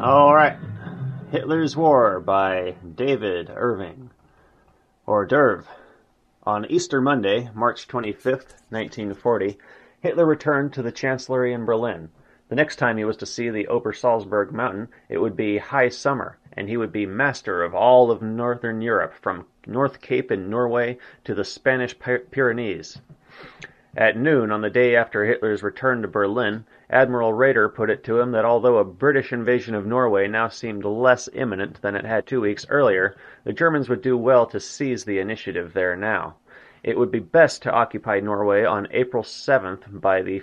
All right. Hitler's War by David Irving, or Derv. On Easter Monday, March 25th, 1940, Hitler returned to the Chancellery in Berlin. The next time he was to see the Obersalzberg mountain, it would be high summer, and he would be master of all of northern Europe, from North Cape in Norway to the Spanish Pyrenees. At noon on the day after Hitler's return to Berlin, Admiral Raeder put it to him that although a British invasion of Norway now seemed less imminent than it had 2 weeks earlier, the Germans would do well to seize the initiative there now. It would be best to occupy Norway on April 7th. By the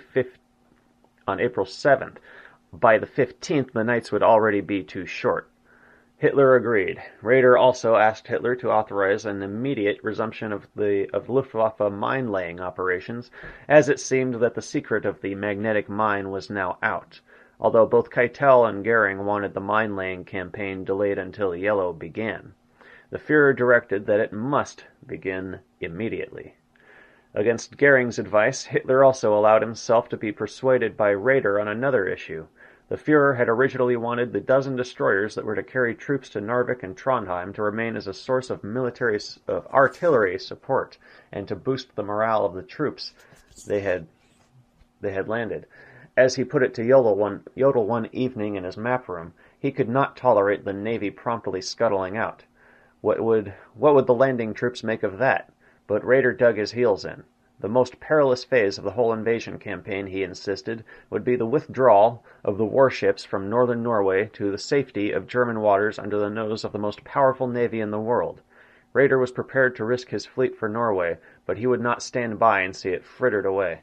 15th, the nights would already be too short. Hitler agreed. Raeder also asked Hitler to authorize an immediate resumption of Luftwaffe mine-laying operations, as it seemed that the secret of the magnetic mine was now out, although both Keitel and Goering wanted the mine-laying campaign delayed until Yellow began. The Führer directed that it must begin immediately. Against Goering's advice, Hitler also allowed himself to be persuaded by Raeder on another issue. The Führer had originally wanted the dozen destroyers that were to carry troops to Narvik and Trondheim to remain as a source of artillery support and to boost the morale of the troops they had landed. As he put it to Jodl one evening in his map room, he could not tolerate the Navy promptly scuttling out. What would the landing troops make of that? But Raeder dug his heels in. The most perilous phase of the whole invasion campaign, he insisted, would be the withdrawal of the warships from northern Norway to the safety of German waters under the nose of the most powerful navy in the world. Raeder was prepared to risk his fleet for Norway, but he would not stand by and see it frittered away.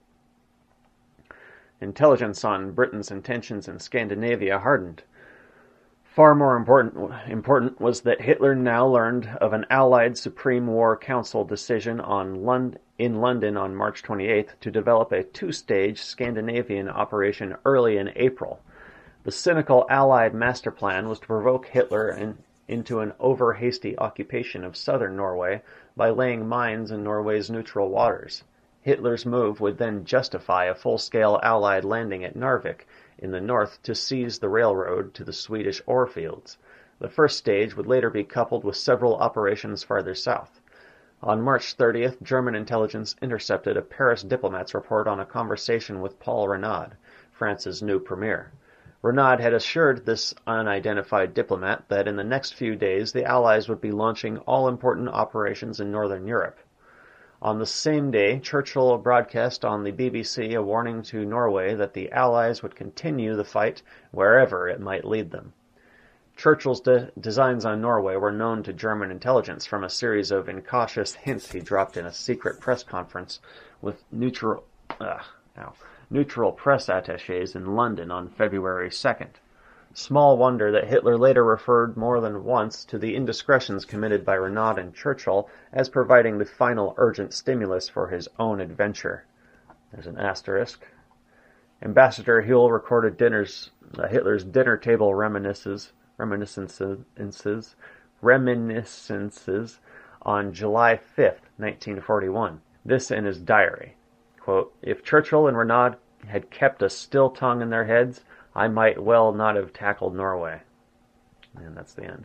Intelligence on Britain's intentions in Scandinavia hardened. Far more important was that Hitler now learned of an Allied Supreme War Council decision in London on March 28th to develop a two-stage Scandinavian operation early in April. The cynical Allied master plan was to provoke Hitler into an over-hasty occupation of southern Norway by laying mines in Norway's neutral waters. Hitler's move would then justify a full-scale Allied landing at Narvik in the north to seize the railroad to the Swedish ore fields. The first stage would later be coupled with several operations farther south. On March 30th, German intelligence intercepted a Paris diplomat's report on a conversation with Paul Renaud, France's new premier. Renaud had assured this unidentified diplomat that in the next few days the Allies would be launching all-important operations in northern Europe. On the same day, Churchill broadcast on the BBC a warning to Norway that the Allies would continue the fight wherever it might lead them. Churchill's designs on Norway were known to German intelligence from a series of incautious hints he dropped in a secret press conference with neutral press attachés in London on February 2nd. Small wonder that Hitler later referred more than once to the indiscretions committed by Renaud and Churchill as providing the final urgent stimulus for his own adventure. There's an asterisk. Ambassador Huell recorded Hitler's dinner table reminiscences on July 5th, 1941. This in his diary. Quote, "If Churchill and Renaud had kept a still tongue in their heads, I might well not have tackled Norway." And that's the end.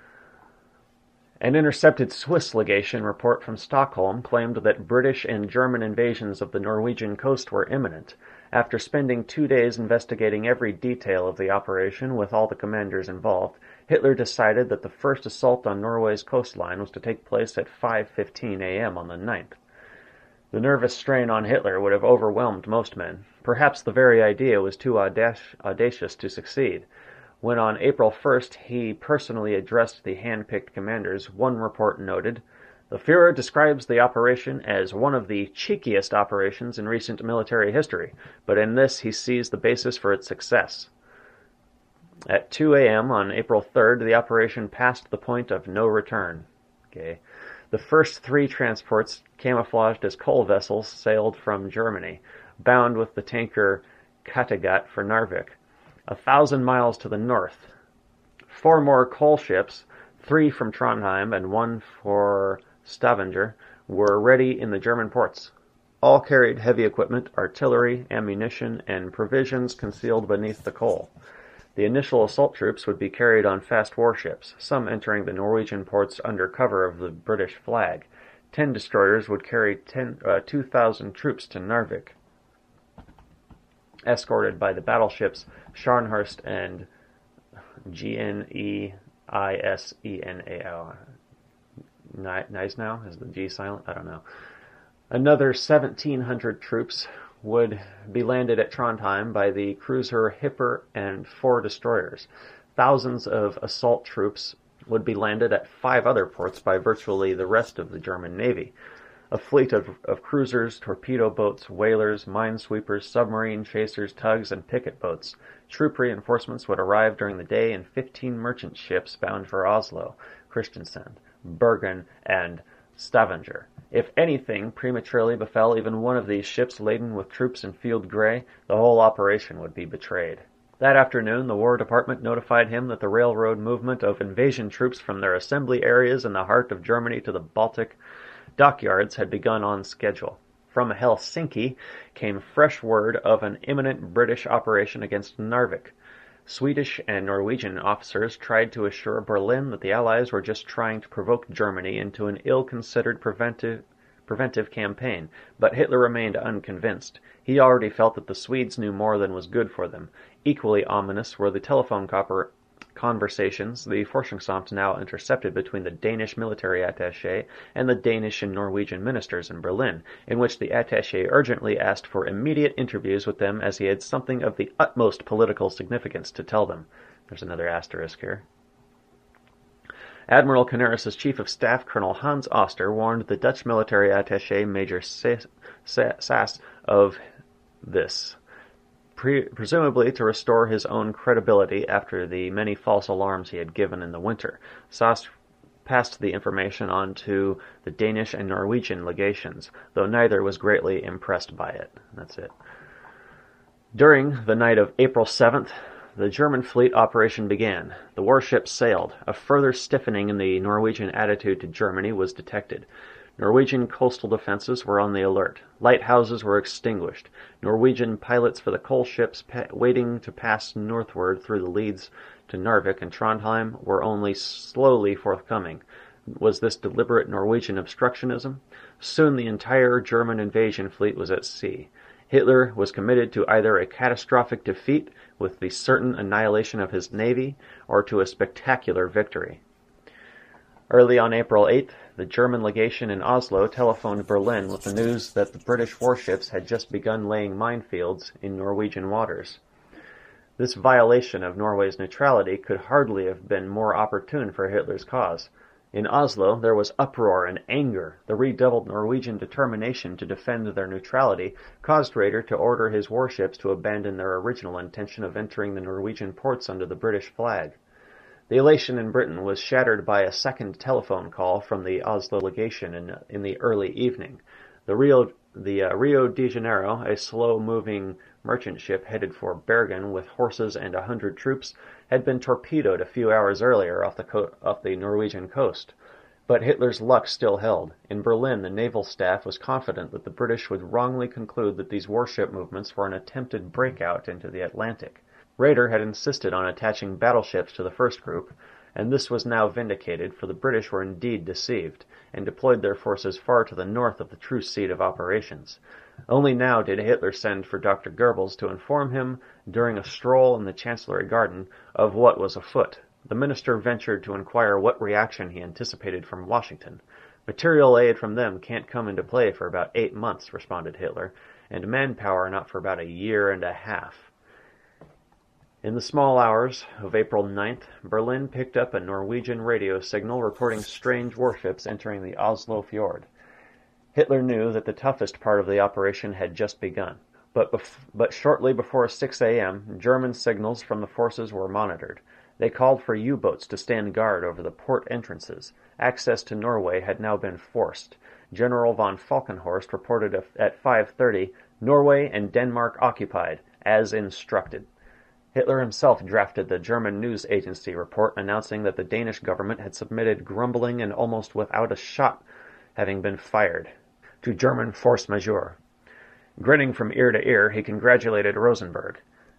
An intercepted Swiss legation report from Stockholm claimed that British and German invasions of the Norwegian coast were imminent. After spending 2 days investigating every detail of the operation with all the commanders involved, Hitler decided that the first assault on Norway's coastline was to take place at 5:15 a.m. on the 9th. The nervous strain on Hitler would have overwhelmed most men. Perhaps the very idea was too audacious to succeed. When on April 1st he personally addressed the hand-picked commanders, one report noted, "The Führer describes the operation as one of the cheekiest operations in recent military history, but in this he sees the basis for its success." At 2 a.m. on April 3rd, the operation passed the point of no return. Okay. The first 3 transports, camouflaged as coal vessels, sailed from Germany, bound with the tanker Kattegat for Narvik, 1,000 miles to the north. 4 more coal ships, 3 from Trondheim and 1 for Stavanger, were ready in the German ports. All carried heavy equipment, artillery, ammunition, and provisions concealed beneath the coal. The initial assault troops would be carried on fast warships, some entering the Norwegian ports under cover of the British flag. 10 destroyers would carry 2,000 troops to Narvik, escorted by the battleships Scharnhorst and Gneisenau. Gneisenau? Is the G silent? I don't know. Another 1,700 troops would be landed at Trondheim by the cruiser Hipper and 4 destroyers. Thousands of assault troops would be landed at 5 other ports by virtually the rest of the German Navy. A fleet of cruisers, torpedo boats, whalers, minesweepers, submarine chasers, tugs, and picket boats. Troop reinforcements would arrive during the day in 15 merchant ships bound for Oslo, Kristiansand, Bergen, and Stavanger. If anything prematurely befell even one of these ships laden with troops in field gray, the whole operation would be betrayed. That afternoon, the War Department notified him that the railroad movement of invasion troops from their assembly areas in the heart of Germany to the Baltic dockyards had begun on schedule. From Helsinki came fresh word of an imminent British operation against Narvik. Swedish and Norwegian officers tried to assure Berlin that the Allies were just trying to provoke Germany into an ill-considered preventive campaign, but Hitler remained unconvinced. He already felt that the Swedes knew more than was good for them. Equally ominous were the telephone conversations the Forschungsamt now intercepted between the Danish military attaché and the Danish and Norwegian ministers in Berlin, in which the attaché urgently asked for immediate interviews with them as he had something of the utmost political significance to tell them. There's another asterisk here. Admiral Canaris' chief of staff, Colonel Hans Oster, warned the Dutch military attaché, Major Sass, of this, presumably to restore his own credibility after the many false alarms he had given in the winter. Sass passed the information on to the Danish and Norwegian legations, though neither was greatly impressed by it. That's it. During the night of April 7th, the German fleet operation began. The warships sailed. A further stiffening in the Norwegian attitude to Germany was detected. Norwegian coastal defenses were on the alert. Lighthouses were extinguished. Norwegian pilots for the coal ships waiting to pass northward through the leads to Narvik and Trondheim were only slowly forthcoming. Was this deliberate Norwegian obstructionism? Soon the entire German invasion fleet was at sea. Hitler was committed to either a catastrophic defeat with the certain annihilation of his navy, or to a spectacular victory. Early on April 8th, the German legation in Oslo telephoned Berlin with the news that the British warships had just begun laying minefields in Norwegian waters. This violation of Norway's neutrality could hardly have been more opportune for Hitler's cause. In Oslo, there was uproar and anger. The redoubled Norwegian determination to defend their neutrality caused Raeder to order his warships to abandon their original intention of entering the Norwegian ports under the British flag. The elation in Britain was shattered by a second telephone call from the Oslo legation in the early evening. The Rio de Janeiro, a slow-moving merchant ship headed for Bergen with horses and 100 troops, had been torpedoed a few hours earlier off the Norwegian coast. But Hitler's luck still held. In Berlin, the naval staff was confident that the British would wrongly conclude that these warship movements were an attempted breakout into the Atlantic. Raeder had insisted on attaching battleships to the first group, and this was now vindicated, for the British were indeed deceived, and deployed their forces far to the north of the true seat of operations. Only now did Hitler send for Dr. Goebbels to inform him, during a stroll in the Chancellery Garden, of what was afoot. The minister ventured to inquire what reaction he anticipated from Washington. "Material aid from them can't come into play for about 8 months," responded Hitler, "and manpower not for about a year and a half." In the small hours of April 9th, Berlin picked up a Norwegian radio signal reporting strange warships entering the Oslo fjord. Hitler knew that the toughest part of the operation had just begun, but shortly before 6 a.m., German signals from the forces were monitored. They called for U-boats to stand guard over the port entrances. Access to Norway had now been forced. General von Falkenhorst reported at 5:30, "Norway and Denmark occupied, as instructed." Hitler himself drafted the German news agency report announcing that the Danish government had submitted grumbling and almost without a shot having been fired to German force majeure. Grinning from ear to ear, he congratulated Rosenberg.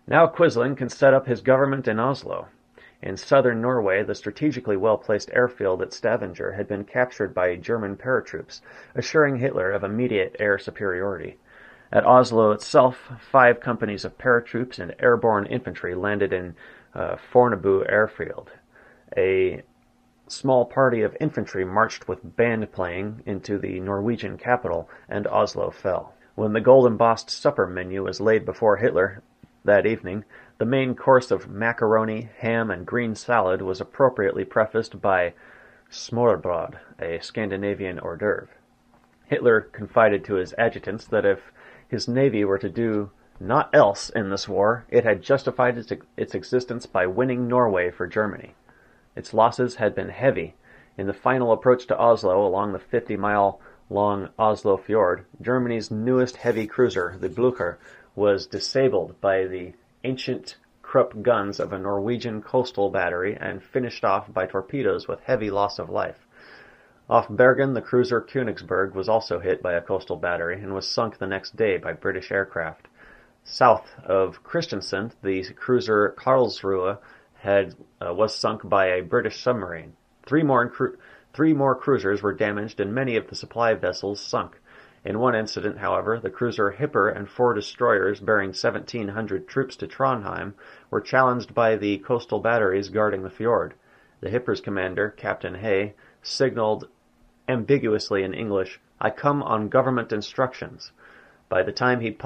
Now Quisling can set up his government in Oslo. In southern Norway, the strategically well-placed airfield at Stavanger had been captured by German paratroops, assuring Hitler of immediate air superiority. At Oslo itself, 5 companies of paratroops and airborne infantry landed in Fornebu airfield. A small party of infantry marched with band playing into the Norwegian capital, and Oslo fell. When the gold-embossed supper menu was laid before Hitler that evening, the main course of macaroni, ham, and green salad was appropriately prefaced by smørrebrød, a Scandinavian hors d'oeuvre. Hitler confided to his adjutants that if his navy were to do naught else in this war, it had justified its existence by winning Norway for Germany. Its losses had been heavy. In the final approach to Oslo along the 50-mile-long Oslo Fjord, Germany's newest heavy cruiser, the Blücher, was disabled by the ancient Krupp guns of a Norwegian coastal battery and finished off by torpedoes with heavy loss of life. Off Bergen, the cruiser Königsberg was also hit by a coastal battery and was sunk the next day by British aircraft. South of Kristiansand, the cruiser Karlsruhe was sunk by a British submarine. Three more cruisers were damaged and many of the supply vessels sunk. In one incident, however, the cruiser Hipper and 4 destroyers bearing 1,700 troops to Trondheim were challenged by the coastal batteries guarding the fjord. The Hipper's commander, Captain Hay, signaled ambiguously in English, "I come on government instructions." By the time the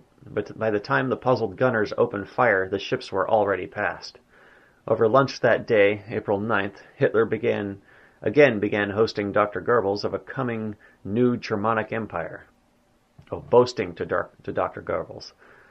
puzzled gunners opened fire, the ships were already past. Over lunch that day, April 9th, Hitler again began hosting Dr. Goebbels of a coming new Germanic Empire. Boasting to Dr. Goebbels.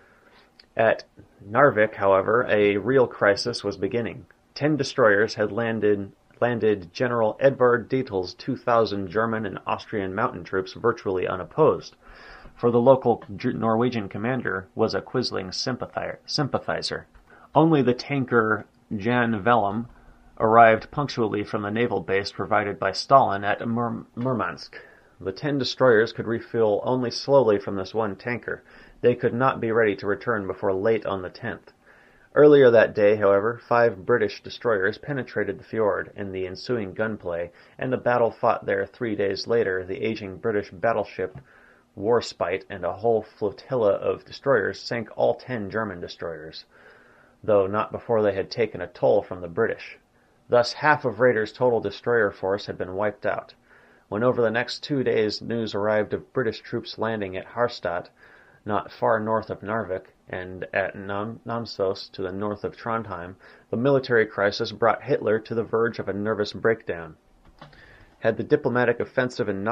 At Narvik, however, a real crisis was beginning. 10 destroyers had landed General Edvard Dietl's 2,000 German and Austrian mountain troops virtually unopposed, for the local Norwegian commander was a Quisling sympathizer. Only the tanker Jan Velum arrived punctually from the naval base provided by Stalin at Murmansk. The 10 destroyers could refuel only slowly from this one tanker. They could not be ready to return before late on the 10th. Earlier that day, however, 5 British destroyers penetrated the fjord in the ensuing gunplay, and the battle fought there 3 days later. The aging British battleship Warspite and a whole flotilla of destroyers sank all 10 German destroyers, though not before they had taken a toll from the British. Thus half of Raeder's total destroyer force had been wiped out. When over the next 2 days news arrived of British troops landing at Harstad, not far north of Narvik, and at Namsos to the north of Trondheim, the military crisis brought Hitler to the verge of a nervous breakdown. Had the diplomatic offensive in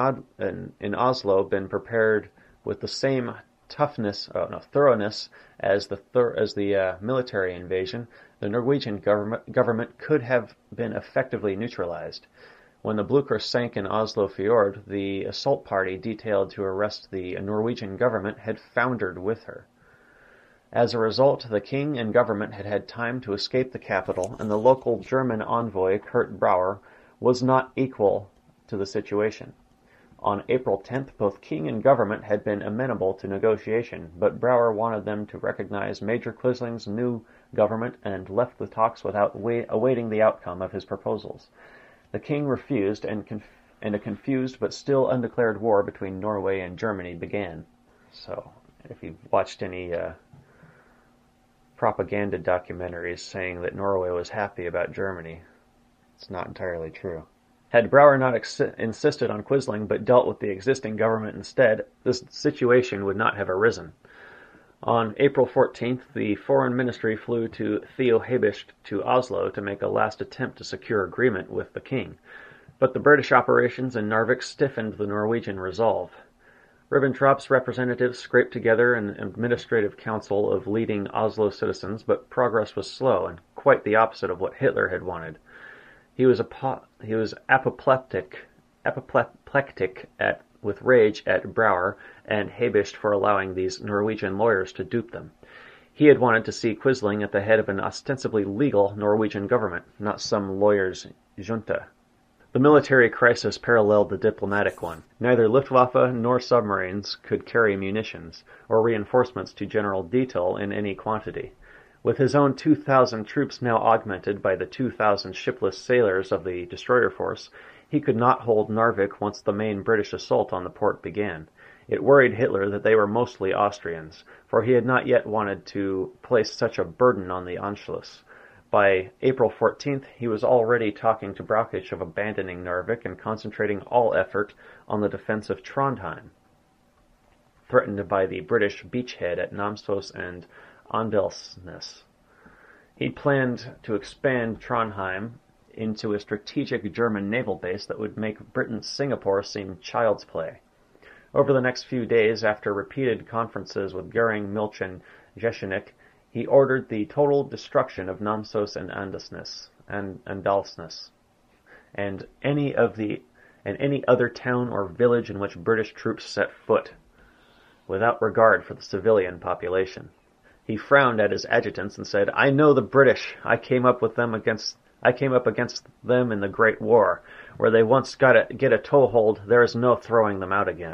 Oslo been prepared with the same thoroughness as the military invasion, the Norwegian government could have been effectively neutralized. When the Blücher sank in Oslo Fjord, the assault party detailed to arrest the Norwegian government had foundered with her. As a result, the king and government had had time to escape the capital, and the local German envoy, Kurt Brauer, was not equal to the situation. On April 10th, both king and government had been amenable to negotiation, but Brauer wanted them to recognize Major Quisling's new government and left the talks without awaiting the outcome of his proposals. The king refused, and a confused but still undeclared war between Norway and Germany began. So, if you've watched any propaganda documentaries saying that Norway was happy about Germany, it's not entirely true. Had Brauer not insisted on Quisling but dealt with the existing government instead, this situation would not have arisen. On April 14th, the Foreign Ministry flew to Theo Habicht to Oslo to make a last attempt to secure agreement with the king, but the British operations in Narvik stiffened the Norwegian resolve. Ribbentrop's representatives scraped together an administrative council of leading Oslo citizens, but progress was slow and quite the opposite of what Hitler had wanted. He was apoplectic with rage at Brauer and Habicht for allowing these Norwegian lawyers to dupe them. He had wanted to see Quisling at the head of an ostensibly legal Norwegian government, not some lawyer's junta. The military crisis paralleled the diplomatic one. Neither Luftwaffe nor submarines could carry munitions or reinforcements to General Dietl in any quantity. With his own 2,000 troops now augmented by the 2,000 shipless sailors of the destroyer force, he could not hold Narvik once the main British assault on the port began. It worried Hitler that they were mostly Austrians, for he had not yet wanted to place such a burden on the Anschluss. By April 14th, he was already talking to Brauchitsch of abandoning Narvik and concentrating all effort on the defense of Trondheim, threatened by the British beachhead at Namsos and Andelsnes. He planned to expand Trondheim into a strategic German naval base that would make Britain's Singapore seem child's play. Over the next few days, after repeated conferences with Goering, Milch, and Jesenik, he ordered the total destruction of Namsos and Andalsnes, and any other town or village in which British troops set foot, without regard for the civilian population. He frowned at his adjutants and said, "I know the British. I came up against them in the Great War. Where they once get a toehold, there is no throwing them out again."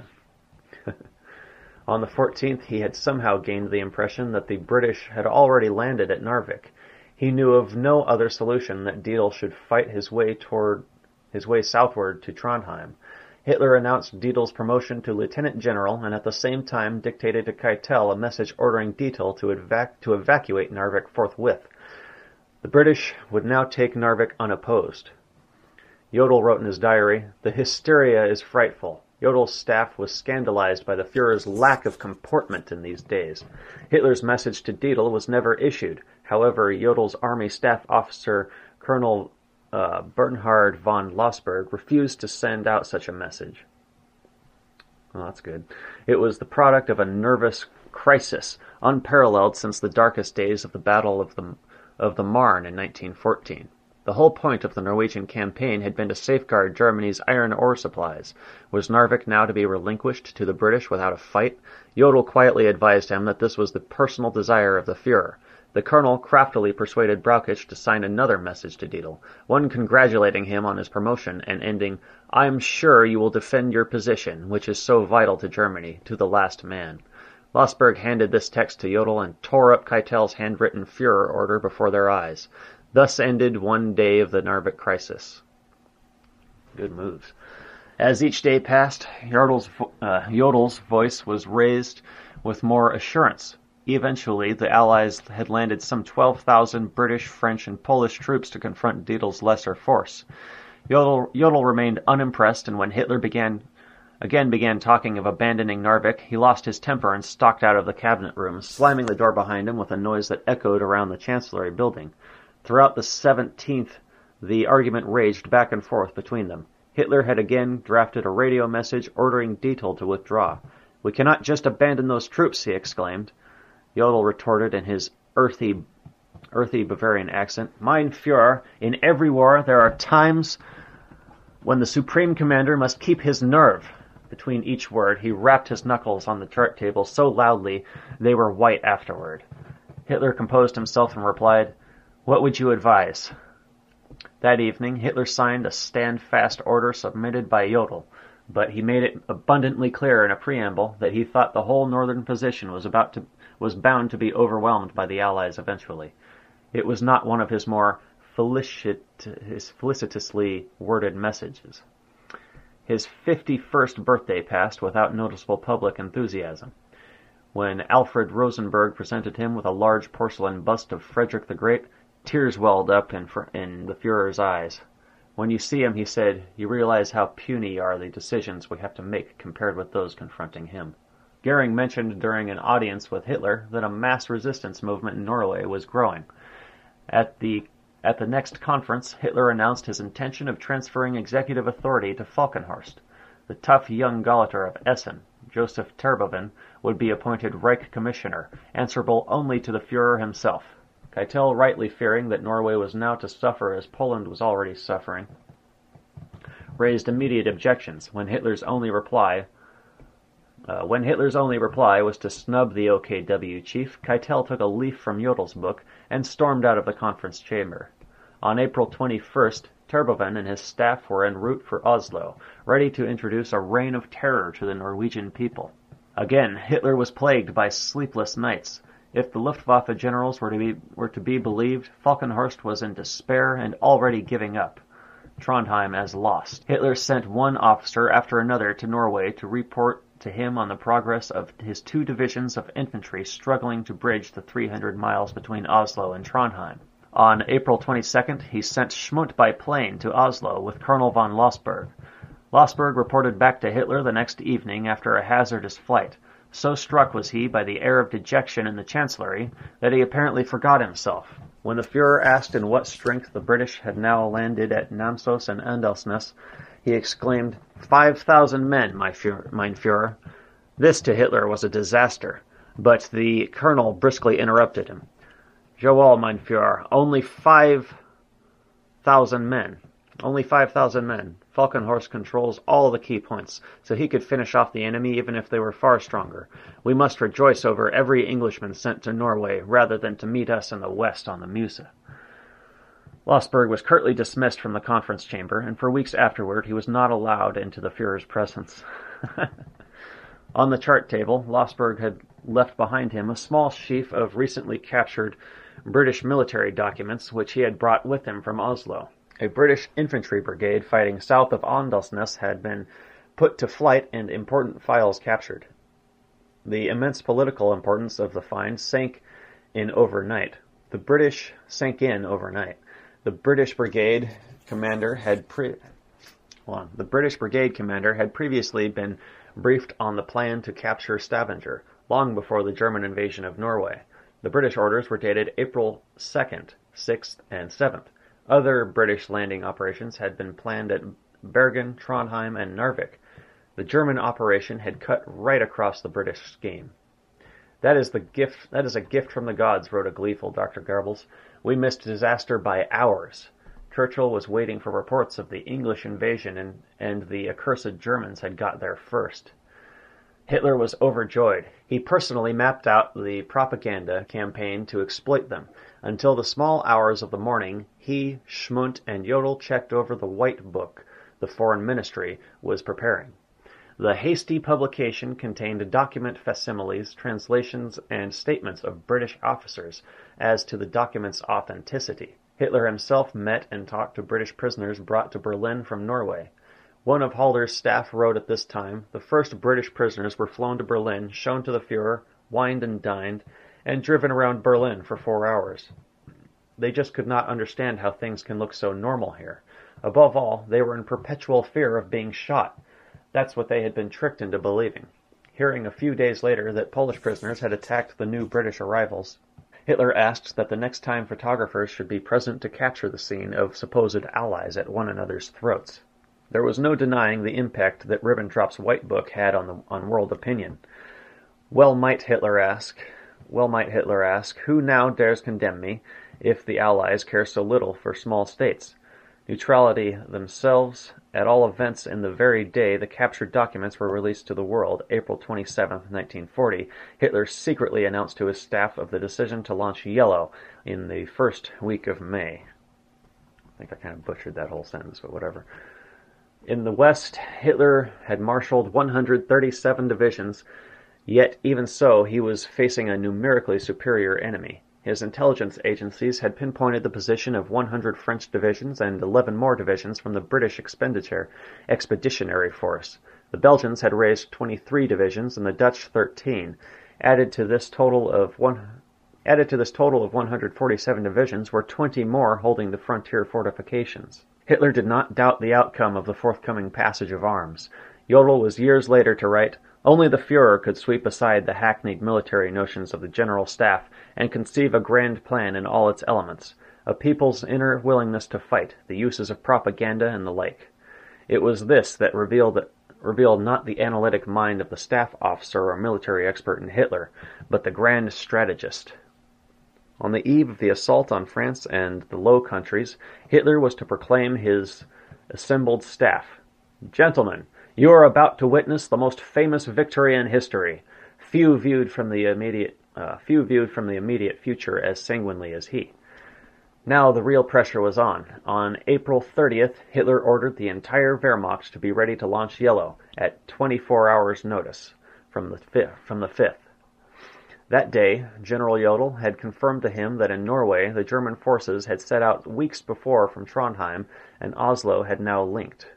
On the 14th, he had somehow gained the impression that the British had already landed at Narvik. He knew of no other solution that Dietl should fight his way southward to Trondheim. Hitler announced Dietl's promotion to lieutenant general and at the same time dictated to Keitel a message ordering Dietl to evacuate Narvik forthwith. The British would now take Narvik unopposed. Jodl wrote in his diary, "The hysteria is frightful. Jodel's staff was scandalized by the Führer's lack of comportment in these days. Hitler's message to Dietl was never issued. However, Jodel's army staff officer, Colonel Bernhard von Lossberg, refused to send out such a message." Well, that's good. It was the product of a nervous crisis, unparalleled since the darkest days of the Battle of the Marne in 1914. The whole point of the Norwegian campaign had been to safeguard Germany's iron ore supplies. Was Narvik now to be relinquished to the British without a fight? Jodl quietly advised him that this was the personal desire of the Führer. The colonel craftily persuaded Brauchitsch to sign another message to Dietl, one congratulating him on his promotion and ending, "I'm sure you will defend your position, which is so vital to Germany, to the last man." Lossberg handed this text to Jodl and tore up Keitel's handwritten Führer order before their eyes. Thus ended one day of the Narvik crisis. Good moves. As each day passed, Jodl's voice was raised with more assurance. Eventually, the Allies had landed some 12,000 British, French, and Polish troops to confront Dietl's lesser force. Jodl remained unimpressed, and when Hitler began talking of abandoning Narvik, he lost his temper and stalked out of the cabinet room, slamming the door behind him with a noise that echoed around the Chancellery building. Throughout the 17th, the argument raged back and forth between them. Hitler had again drafted a radio message ordering Dietl to withdraw. "We cannot just abandon those troops," he exclaimed. Jodl retorted in his earthy Bavarian accent, "Mein Führer, in every war there are times when the supreme commander must keep his nerve." Between each word, he rapped his knuckles on the chart table so loudly they were white afterward. Hitler composed himself and replied, "What would you advise?" That evening, Hitler signed a stand-fast order submitted by Jodl, but he made it abundantly clear in a preamble that he thought the whole northern position was bound to be overwhelmed by the Allies eventually. It was not one of his more felicitously worded messages. His 51st birthday passed without noticeable public enthusiasm. When Alfred Rosenberg presented him with a large porcelain bust of Frederick the Great, tears welled up in the Führer's eyes. "When you see him," he said, "you realize how puny are the decisions we have to make compared with those confronting him." Goering mentioned during an audience with Hitler that a mass resistance movement in Norway was growing. At the next conference, Hitler announced his intention of transferring executive authority to Falkenhorst. The tough young Gauleiter of Essen, Joseph Terboven, would be appointed Reich Commissioner, answerable only to the Führer himself. Keitel, rightly fearing that Norway was now to suffer as Poland was already suffering, raised immediate objections when Hitler's only reply was to snub the OKW chief. Keitel took a leaf from Jodl's book and stormed out of the conference chamber. On April 21st, Terboven and his staff were en route for Oslo, ready to introduce a reign of terror to the Norwegian people. Again, Hitler was plagued by sleepless nights. If the Luftwaffe generals were to be believed, Falkenhorst was in despair and already giving up Trondheim as lost. Hitler sent one officer after another to Norway to report to him on the progress of his 2 divisions of infantry struggling to bridge the 300 miles between Oslo and Trondheim. On April 22nd, he sent Schmundt by plane to Oslo with Colonel von Lossberg. Lossberg reported back to Hitler the next evening after a hazardous flight. So struck was he by the air of dejection in the Chancellery that he apparently forgot himself. When the Führer asked in what strength the British had now landed at Namsos and Andelsnes, he exclaimed, 5,000 men, mein Führer. This to Hitler was a disaster, but the colonel briskly interrupted him. Jawohl, mein Führer, only 5,000 men. Only 5,000 men. Falkenhorst controls all the key points, so he could finish off the enemy even if they were far stronger. We must rejoice over every Englishman sent to Norway, rather than to meet us in the west on the Meuse. Lossberg was curtly dismissed from the conference chamber, and for weeks afterward he was not allowed into the Führer's presence. On the chart table, Lossberg had left behind him a small sheaf of recently captured British military documents which he had brought with him from Oslo. A British infantry brigade fighting south of Andelsnes had been put to flight and important files captured. The immense political importance of the find sank in overnight. The British brigade commander had previously been briefed on the plan to capture Stavanger, long before the German invasion of Norway. The British orders were dated April 2nd, 6th, and 7th. Other British landing operations had been planned at Bergen, Trondheim, and Narvik. The German operation had cut right across the British scheme. That is a gift from the gods, wrote a gleeful Dr. Goebbels. We missed disaster by hours. Churchill was waiting for reports of the English invasion, and the accursed Germans had got there first. Hitler was overjoyed. He personally mapped out the propaganda campaign to exploit them. Until the small hours of the morning, he, Schmundt, and Jodl checked over the White Book the Foreign Ministry was preparing. The hasty publication contained document facsimiles, translations, and statements of British officers as to the document's authenticity. Hitler himself met and talked to British prisoners brought to Berlin from Norway. One of Halder's staff wrote at this time, the first British prisoners were flown to Berlin, shown to the Führer, wined and dined, and driven around Berlin for 4 hours. They just could not understand how things can look so normal here. Above all, they were in perpetual fear of being shot. That's what they had been tricked into believing. Hearing a few days later that Polish prisoners had attacked the new British arrivals, Hitler asked that the next time photographers should be present to capture the scene of supposed allies at one another's throats. There was no denying the impact that Ribbentrop's White Book had on world opinion. Well might Hitler ask, who now dares condemn me, if the Allies care so little for small states? Neutrality themselves, at all events in the very day the captured documents were released to the world, April 27, 1940, Hitler secretly announced to his staff of the decision to launch Yellow in the first week of May. I think I kind of butchered that whole sentence, but whatever. In the West, Hitler had marshaled 137 divisions, yet even so he was facing a numerically superior enemy. His intelligence agencies had pinpointed the position of 100 French divisions and 11 more divisions from the British Expeditionary Force. The Belgians had raised 23 divisions and the Dutch 13. Added to this total of 147 divisions were 20 more holding the frontier fortifications. Hitler did not doubt the outcome of the forthcoming passage of arms. Jodl was years later to write, "Only the Führer could sweep aside the hackneyed military notions of the General Staff and conceive a grand plan in all its elements, a people's inner willingness to fight, the uses of propaganda, and the like." It was this that revealed not the analytic mind of the staff officer or military expert in Hitler, but the grand strategist. On the eve of the assault on France and the Low Countries, Hitler was to proclaim his assembled staff, "Gentlemen, you are about to witness the most famous victory in history. Few viewed from the immediate future as sanguinely as he." Now the real pressure was on. On April 30th, Hitler ordered the entire Wehrmacht to be ready to launch Yellow at 24 hours' notice from the 5th. That day, General Jodl had confirmed to him that in Norway the German forces had set out weeks before from Trondheim, and Oslo had now linked.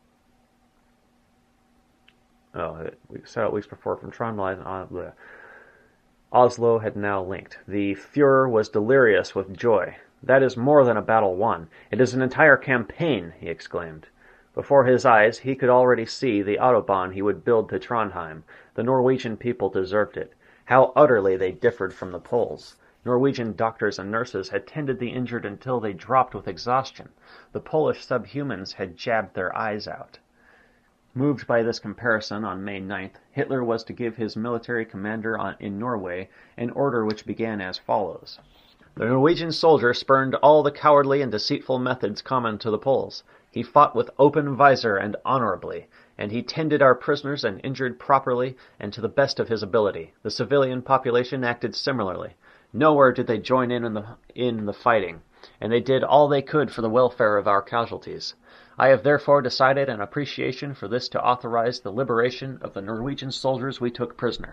We set out weeks before from Trondheim. Oslo had now linked. The Fuhrer was delirious with joy. "That is more than a battle won. It is an entire campaign," he exclaimed. Before his eyes he could already see the autobahn he would build to Trondheim. The Norwegian people deserved it. How utterly they differed from the Poles. Norwegian doctors and nurses had tended the injured until they dropped with exhaustion. The Polish subhumans had jabbed their eyes out. Moved by this comparison, on May 9th, Hitler was to give his military commander in Norway an order which began as follows. The Norwegian soldier spurned all the cowardly and deceitful methods common to the Poles. He fought with open visor and honorably, and he tended our prisoners and injured properly and to the best of his ability. The civilian population acted similarly. Nowhere did they join in the fighting, and they did all they could for the welfare of our casualties. I have therefore decided an appreciation for this to authorize the liberation of the Norwegian soldiers we took prisoner.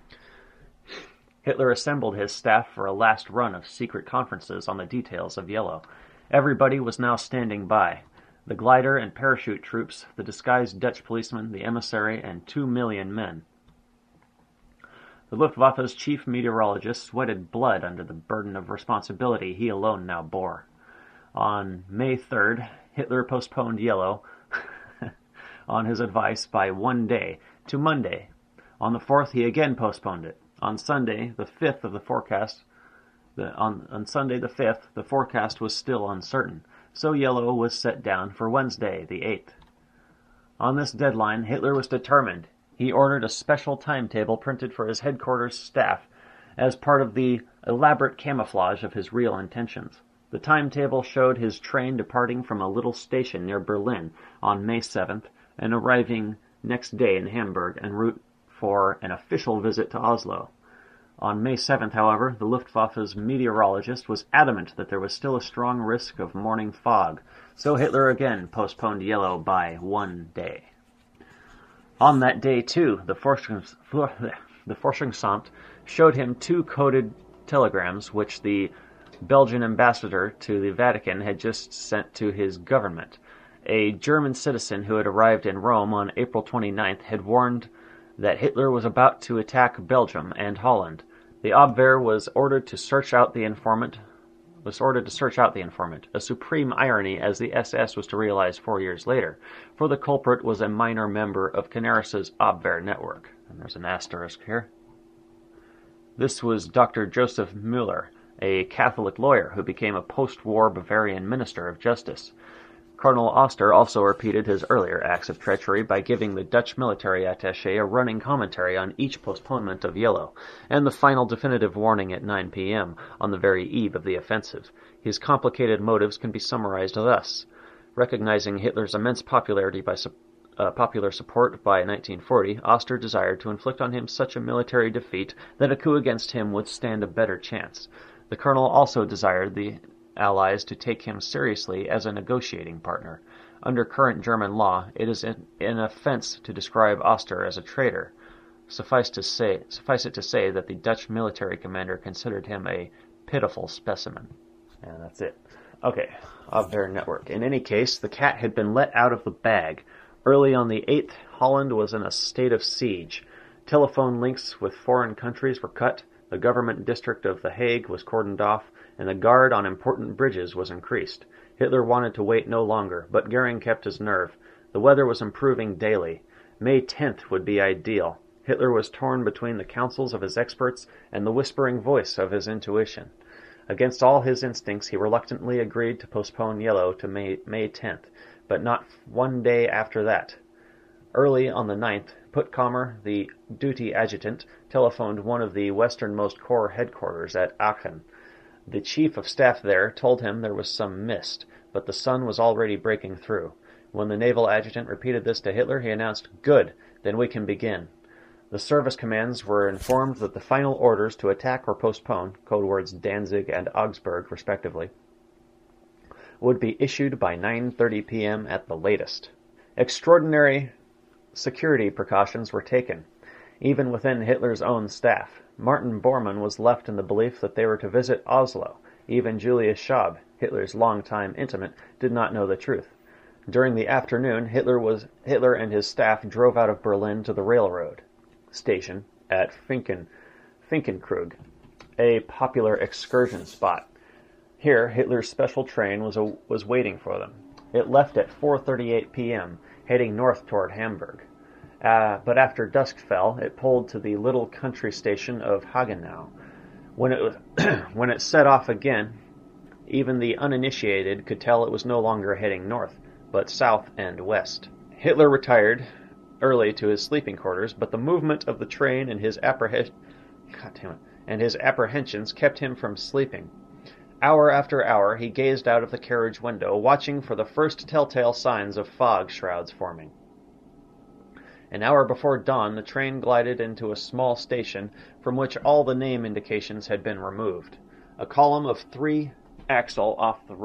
Hitler assembled his staff for a last run of secret conferences on the details of Yellow. Everybody was now standing by. The glider and parachute troops, the disguised Dutch policemen, the emissary, and 2 million men. The Luftwaffe's chief meteorologist sweated blood under the burden of responsibility he alone now bore. On May 3rd, Hitler postponed Yellow, on his advice, by 1 day, to Monday. On the 4th, he again postponed it. On Sunday, the 5th of the forecast, on Sunday the 5th, the forecast was still uncertain, so Yellow was set down for Wednesday, the 8th. On this deadline, Hitler was determined. He ordered a special timetable printed for his headquarters staff as part of the elaborate camouflage of his real intentions. The timetable showed his train departing from a little station near Berlin on May 7th and arriving next day in Hamburg en route for an official visit to Oslo. On May 7th, however, the Luftwaffe's meteorologist was adamant that there was still a strong risk of morning fog, so Hitler again postponed Yellow by 1 day. On that day, too, the Forschungsamt showed him 2 coded telegrams which the Belgian ambassador to the Vatican had just sent to his government. A German citizen who had arrived in Rome on April 29th had warned that Hitler was about to attack Belgium and Holland. The Abwehr was ordered to search out the informant, a supreme irony as the SS was to realize 4 years later, for the culprit was a minor member of Canaris's Abwehr network. And there's an asterisk here. This was Dr. Joseph Müller, a Catholic lawyer who became a post-war Bavarian minister of justice. Colonel Oster also repeated his earlier acts of treachery by giving the Dutch military attaché a running commentary on each postponement of Yellow, and the final definitive warning at 9 p.m. on the very eve of the offensive. His complicated motives can be summarized thus. Recognizing Hitler's immense popularity by popular support by 1940, Oster desired to inflict on him such a military defeat that a coup against him would stand a better chance. The colonel also desired the Allies to take him seriously as a negotiating partner. Under current German law, it is an offense to describe Oster as a traitor. Suffice it to say that the Dutch military commander considered him a pitiful specimen. And that's it. Okay, Abwehr network. In any case, the cat had been let out of the bag. Early on the 8th, Holland was in a state of siege. Telephone links with foreign countries were cut, the government district of The Hague was cordoned off, and the guard on important bridges was increased. Hitler wanted to wait no longer, but Goering kept his nerve. The weather was improving daily. May 10th would be ideal. Hitler was torn between the counsels of his experts and the whispering voice of his intuition. Against all his instincts, he reluctantly agreed to postpone Yellow to May 10th, but not 1 day after that. Early on the 9th, Puttkamer, the duty adjutant, telephoned one of the westernmost corps headquarters at Aachen. The chief of staff there told him there was some mist, but the sun was already breaking through. When the naval adjutant repeated this to Hitler, he announced, "Good, then we can begin." The service commands were informed that the final orders to attack or postpone, code words Danzig and Augsburg respectively, would be issued by 9:30 p.m. at the latest. Extraordinary security precautions were taken. even within Hitler's own staff. Martin Bormann was left in the belief that they were to visit Oslo. Even Julius Schaub, Hitler's longtime intimate, did not know the truth. During the afternoon, Hitler and his staff drove out of Berlin to the railroad station at Finkenkrug, a popular excursion spot. Here, Hitler's special train was waiting for them. It left at 4:38 p.m., heading north toward Hamburg. But after dusk fell, it pulled to the little country station of Hagenau. When it set off again, even the uninitiated could tell it was no longer heading north, but south and west. Hitler retired early to his sleeping quarters, but the movement of the train and his apprehensions kept him from sleeping. Hour after hour, he gazed out of the carriage window, watching for the first telltale signs of fog shrouds forming. An hour before dawn, the train glided into a small station from which all the name indications had been removed. A column of three-axle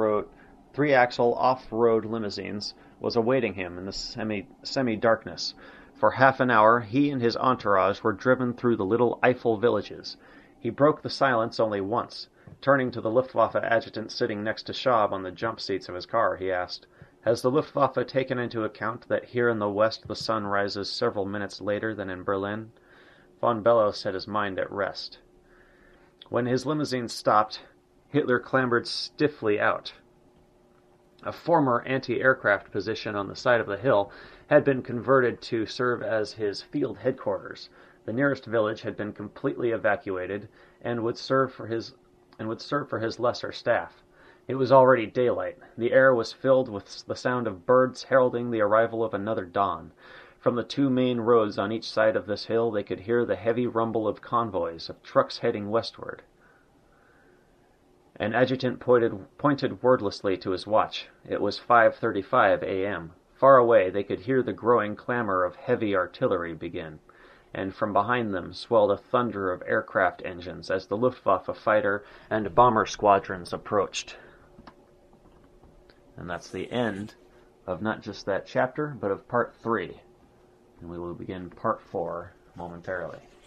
off-road limousines was awaiting him in the semi-darkness. For half an hour, he and his entourage were driven through the little Eifel villages. He broke the silence only once. Turning to the Luftwaffe adjutant sitting next to Schaub on the jump seats of his car, he asked, "Has the Luftwaffe taken into account that here in the west the sun rises several minutes later than in Berlin?" Von Below set his mind at rest. When his limousine stopped, Hitler clambered stiffly out. A former anti-aircraft position on the side of the hill had been converted to serve as his field headquarters. The nearest village had been completely evacuated and would serve for his lesser staff. It was already daylight. The air was filled with the sound of birds heralding the arrival of another dawn. From the two main roads on each side of this hill they could hear the heavy rumble of convoys, of trucks heading westward. An adjutant pointed wordlessly to his watch. It was 5:35 a.m. Far away they could hear the growing clamor of heavy artillery begin, and from behind them swelled a thunder of aircraft engines as the Luftwaffe fighter and bomber squadrons approached. And that's the end of not just that chapter, but of part 3. And we will begin part 4 momentarily.